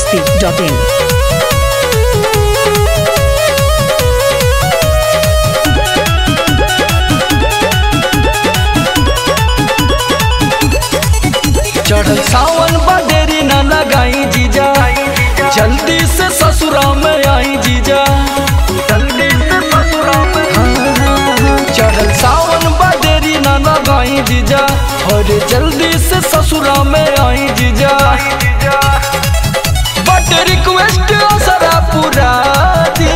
biharmasti.in। चढ़ल सावन बदेरी न लगाई जीजा, जल्दी से ससुरा में आई जीजा। चढ़ल सावन बदेरी न लगाई जीजा, और जल्दी से ससुरा में आई जीजा। बट रिक्वेस्ट असरा पूरा दी,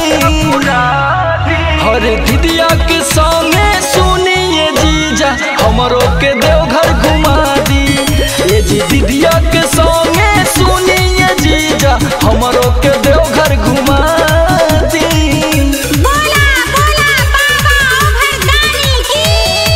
और दीदिया के संगे सुनिए जीजा, हमरो के देवघर घुमा दी। ये जी दीदिया के संगे सुनिए जीजा, हमरो के देवघर घुमा दी। बोला बोला बाबा ओभरदानी की।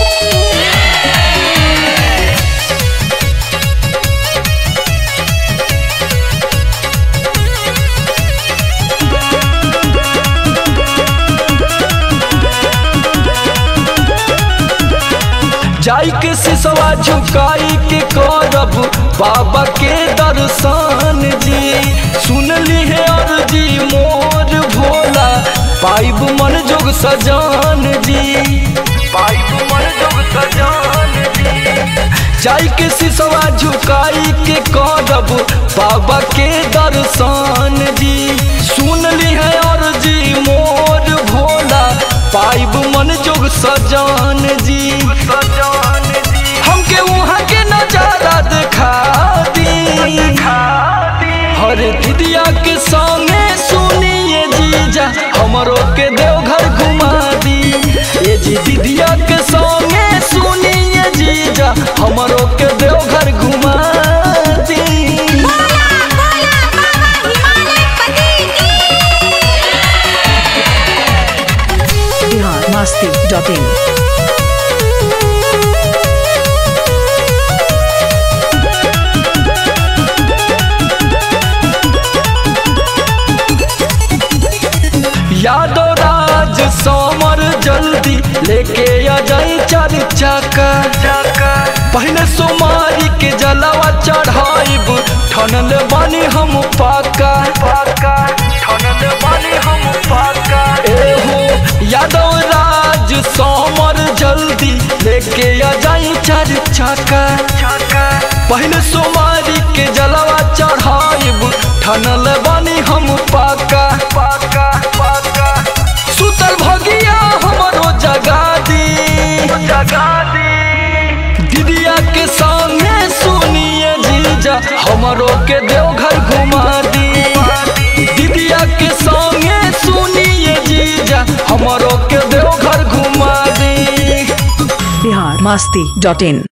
जाई के सिसवा झुकाई के करब बाबा के दर्शन जी। सुन ली है अर्जी मोर भोला, पाइब मन जोग सजान जी। पाइब मन जोग सजान जी। जाई के सिसवा झुकाई के करब बाबा के दर्शन जी। सुन ली है अर्जी मोर भोला, पाइब मन जोग सजान जी। हमके वहाँ के नजारा दिखा दी, हर दीदिया के संगे सुनिए जीजा, हमरो के देवघर घुमा दी। ये जी दीदिया के संगे सुनिए जीजा, हमरो के देवघर घुमा दी। बोला बोला बाबा हिमालयपति की। biharmasti.in। यादव राज सोमर जल्दी लेके आ जाई चार चक्का। पहले सोमारी के जलावा चढ़ाइब, ठनल बानी हम पाका। एहो यादव राज सोमर जल्दी लेके आ जाई चार चक्का। पहले सोमारी के जलावा चढ़ाइब, ठनल बानी हम पाका। सुतल भगिया हमरो जगा दी, दीदिया के संगे सुनिए जीजा, हमरो के देवघर घुमा दी। दीदिया के संगे सुनिए जीजा, हमरो के देवघर घुमा दी। biharmasti.in।